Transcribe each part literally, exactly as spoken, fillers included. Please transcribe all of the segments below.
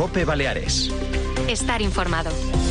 COPE Baleares. Estar informado.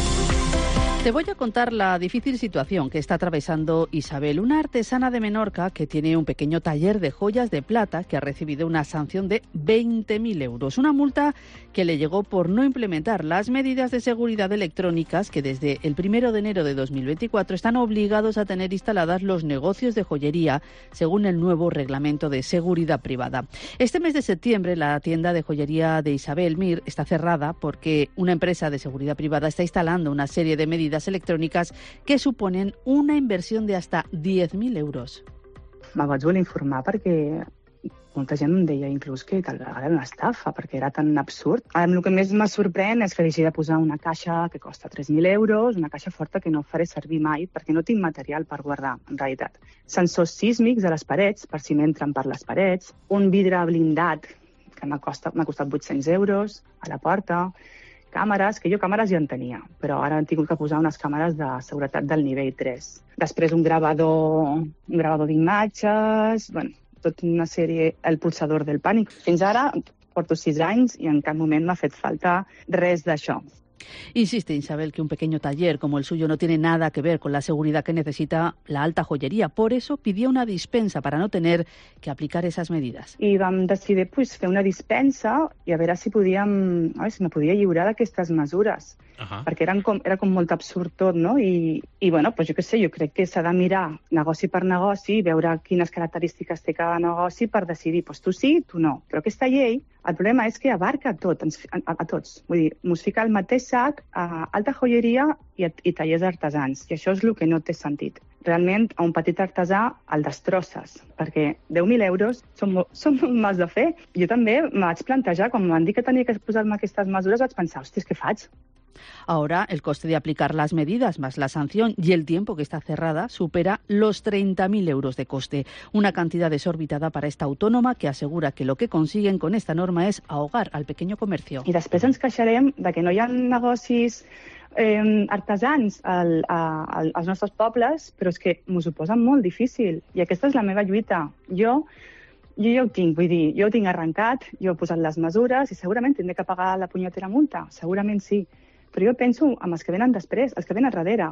Te voy a contar la difícil situación que está atravesando Isabel, una artesana de Menorca que tiene un pequeño taller de joyas de plata que ha recibido una sanción de veinte mil euros. Una multa que le llegó por no implementar las medidas de seguridad electrónicas que desde el primero de enero de dos mil veinticuatro están obligados a tener instaladas los negocios de joyería según el nuevo reglamento de seguridad privada. Este mes de septiembre la tienda de joyería de Isabel Mir está cerrada porque una empresa de seguridad privada está instalando una serie de medidas electrónicas que suponen una inversión de hasta diez mil euros. Me vaig voler informar perquè molta gent em deia inclús que tal vegada era una estafa, perquè era tan absurd. El que més me sorprèn és que hagi de posar una caixa que costa tres mil euros, una caixa forta que no faré servir mai perquè no tinc material per guardar, en realitat. Sensors sísmics a les parets, per si m'entren per les parets, un vidre blindat que m'ha costat, m'ha costat vuit-cents euros a la porta, càmeres, que jo càmeres ja en tenia, però ara han tingut que posar unes càmeres de seguretat del nivell tres. Després un gravador, un gravador d'imatges, bueno, tota una sèrie, el pulsador del pànic. Fins ara porto sis anys i en cap moment m'ha fet falta res d'això. Insiste Isabel que un pequeño taller como el suyo no tiene nada que ver con la seguridad que necesita la alta joyería. Por eso pidió una dispensa para no tener que aplicar esas medidas. I vam decidir pues, fer una dispensa i a veure si podíem, a veure, si me podia lliurar d'aquestes mesures. Uh-huh. Perquè eren com, era com molt absurd tot, no? I, i bueno, pues jo què sé, jo crec que s'ha de mirar negoci per negoci, veure quines característiques té cada negoci per decidir, pues tu sí, tu no. Però aquesta llei, el problema és que abarca tot, a, a, a tots. Vull dir, mos fica al mateix sac a alta joieria i, a, i tallers artesans. I això és el que no té sentit. Realment, a un petit artesà el destrosses, perquè deu mil euros són, són molt mals de fer. Jo també me vaig plantejar, quan em van dir que tenia que posar-me aquestes mesures, vaig pensar, hòstia, què faig? Ahora el coste de aplicar las medidas más la sanción y el tiempo que está cerrada supera los treinta mil euros de coste. Una cantidad desorbitada para esta autónoma que asegura que lo que consiguen con esta norma es ahogar al pequeño comercio. I després ens queixarem de que no hi ha negocis eh, artesans al, a, als nostres pobles, però és que m'ho suposen molt difícil. I aquesta és la meva lluita. Jo Jo ja ho tinc, vull dir, jo ho tinc arrencat, jo he posat les mesures i segurament tindré que pagar la punyetera multa, segurament sí. Pero yo pienso en los que vienen después, los que vienen darrere.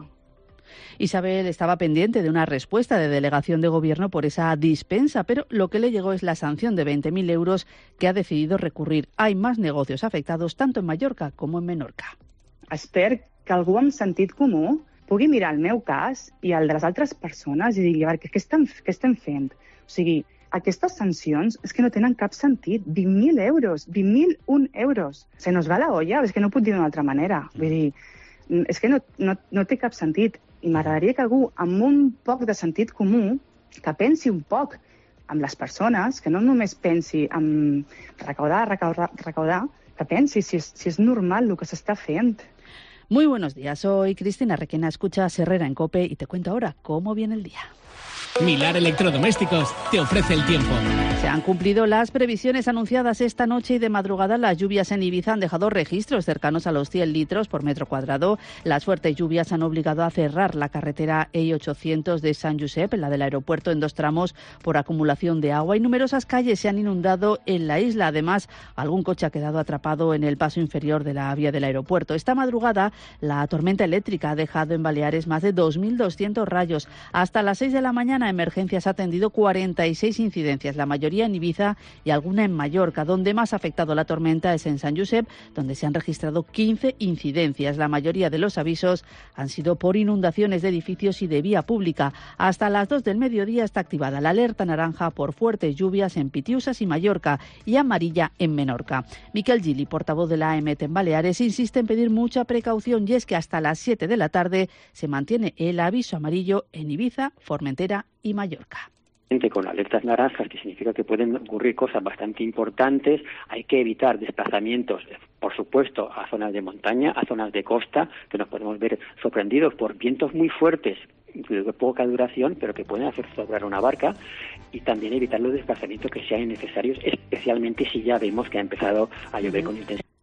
Isabel estaba pendiente de una respuesta de delegación de gobierno por esa dispensa, pero lo que le llegó es la sanción de veinte mil euros que ha decidido recurrir. Hay más negocios afectados tanto en Mallorca como en Menorca. Espero que algú amb sentit comú pugui mirar el meu cas i el de les altres persones i digui, a veure, què estem, què estem fent? O sigui, aquestes sancions és que no tenen cap sentit. vint mil euros, vint mil un euros. Se nos va la olla, és que no puc dir d'una altra manera. Vull dir, és que no, no, no té cap sentit. I m'agradaria que algú amb un poc de sentit comú, que pensi un poc amb les persones, que no només pensi en recaudar, recaudar, recaudar, que pensi si és, si és normal el que s'està fent. Muy buenos días, soy Cristina Requena, escuchas Herrera en COPE y te cuento ahora cómo viene el día. Milar Electrodomésticos te ofrece el tiempo. Se han cumplido las previsiones anunciadas esta noche y de madrugada. Las lluvias en Ibiza han dejado registros cercanos a los cien litros por metro cuadrado. Las fuertes lluvias han obligado a cerrar la carretera E I ochocientos de Sant Josep, la del aeropuerto, en dos tramos por acumulación de agua y numerosas calles se han inundado en la isla. Además, algún coche ha quedado atrapado en el paso inferior de la vía del aeropuerto. Esta madrugada, la tormenta eléctrica ha dejado en Baleares más de dos mil doscientos rayos. Hasta las seis de la mañana, Emergencias ha atendido cuarenta y seis incidencias, la mayoría en Ibiza y alguna en Mallorca. Donde más ha afectado la tormenta es en Sant Josep, donde se han registrado quince incidencias. La mayoría de los avisos han sido por inundaciones de edificios y de vía pública. Hasta las dos del mediodía está activada la alerta naranja por fuertes lluvias en Pitiusas y Mallorca y amarilla en Menorca. Miquel Gili, portavoz de la A M T en Baleares, insiste en pedir mucha precaución y es que hasta las siete de la tarde se mantiene el aviso amarillo en Ibiza, Formentera y Mallorca. Con alertas naranjas, que significa que pueden ocurrir cosas bastante importantes, hay que evitar desplazamientos, por supuesto, a zonas de montaña, a zonas de costa, que nos podemos ver sorprendidos por vientos muy fuertes, de poca duración, pero que pueden hacer sobrar una barca, y también evitar los desplazamientos que sean necesarios, especialmente si ya vemos que ha empezado a llover con intensidad.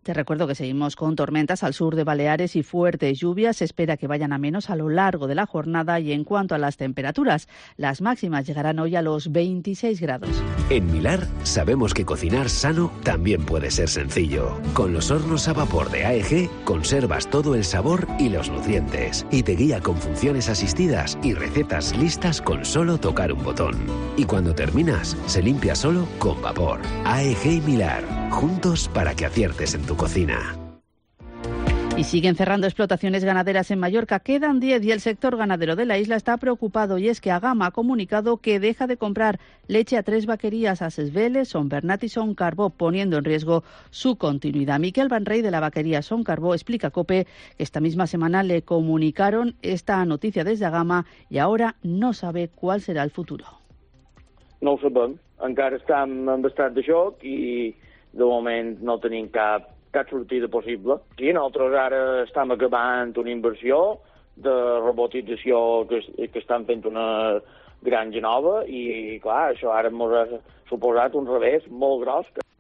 Te recuerdo que seguimos con tormentas al sur de Baleares y fuertes lluvias. Se espera que vayan a menos a lo largo de la jornada. Y en cuanto a las temperaturas, las máximas llegarán hoy a los veintiséis grados. En Milar sabemos que cocinar sano también puede ser sencillo. Con los hornos a vapor de A E G conservas todo el sabor y los nutrientes. Y te guía con funciones asistidas y recetas listas con solo tocar un botón. Y cuando terminas, se limpia solo con vapor. A E G y Milar, juntos para que aciertes en tu cocina. Y siguen cerrando explotaciones ganaderas en Mallorca. Quedan diez y el sector ganadero de la isla está preocupado, y es que Agama ha comunicado que deja de comprar leche a tres vaquerías, a Ses Veles, Son Bernat y Son Carbó, poniendo en riesgo su continuidad. Miquel Vanrey, de la vaquería Son Carbó, explica a COPE que esta misma semana le comunicaron esta noticia desde Agama y ahora no sabe cuál será el futuro. No ho sabem, encara estem en estat de xoc i de moment no tenim cap, cap sortida possible. I nosaltres ara estem acabant una inversió de robotització que, que estan fent una granja nova i, clar, això ara ens ha suposat un revés molt gros.